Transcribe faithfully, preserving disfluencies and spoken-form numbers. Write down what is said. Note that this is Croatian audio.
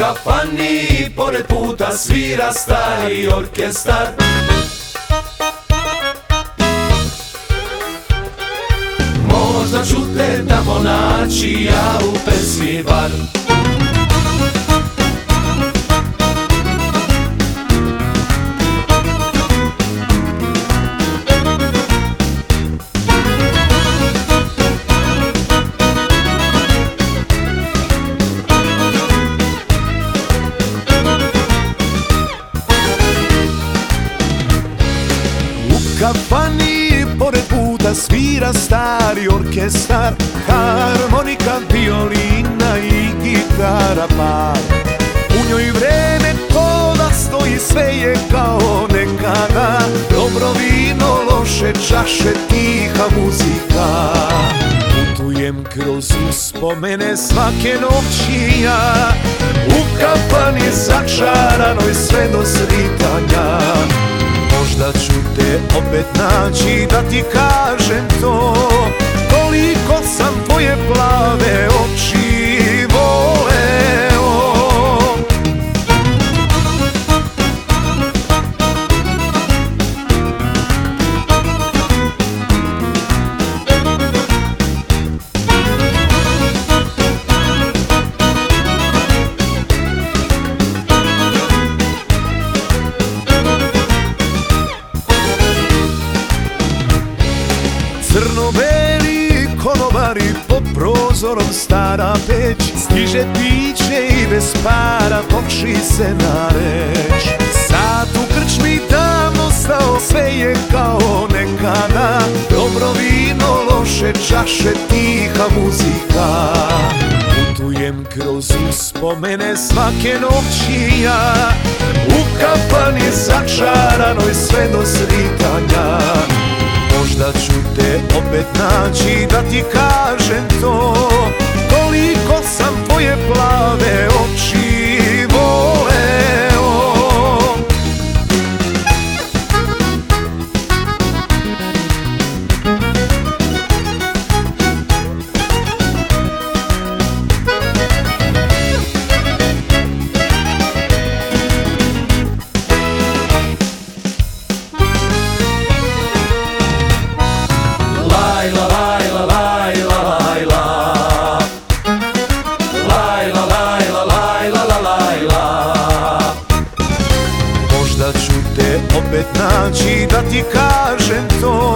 kafani pored puta svira stari orkestar. Možda ću te tamo naći, ja u pesmi bar. U kafani pored puta svira stari orkestar, harmonika, violina i gitara par. U njoj vreme ko da stoji, sve je kao nekada, dobro vino, loše čaše, tiha muzika. Putujem kroz uspomene svake noći ja, u kafani začaranoj sve do svitanja. Možda ću te opet naći da ti kažem to, koliko sam tvoje plave oči voleo. Crno-beli konobari, pod prozorom stara peć, stiže piće i bez para toči se na reč. Sat u krčmi davno stao, sve je kao nekada, dobro vino, loše čaše, tiha muzika. Putujem kroz uspomene svake noći ja, u kafani začaranoj sve do svitanja. Možda ću te opet naći da ti kažem to, koliko sam tvoje plave oči voleo. Možda ću te opet naći da ti kažem to,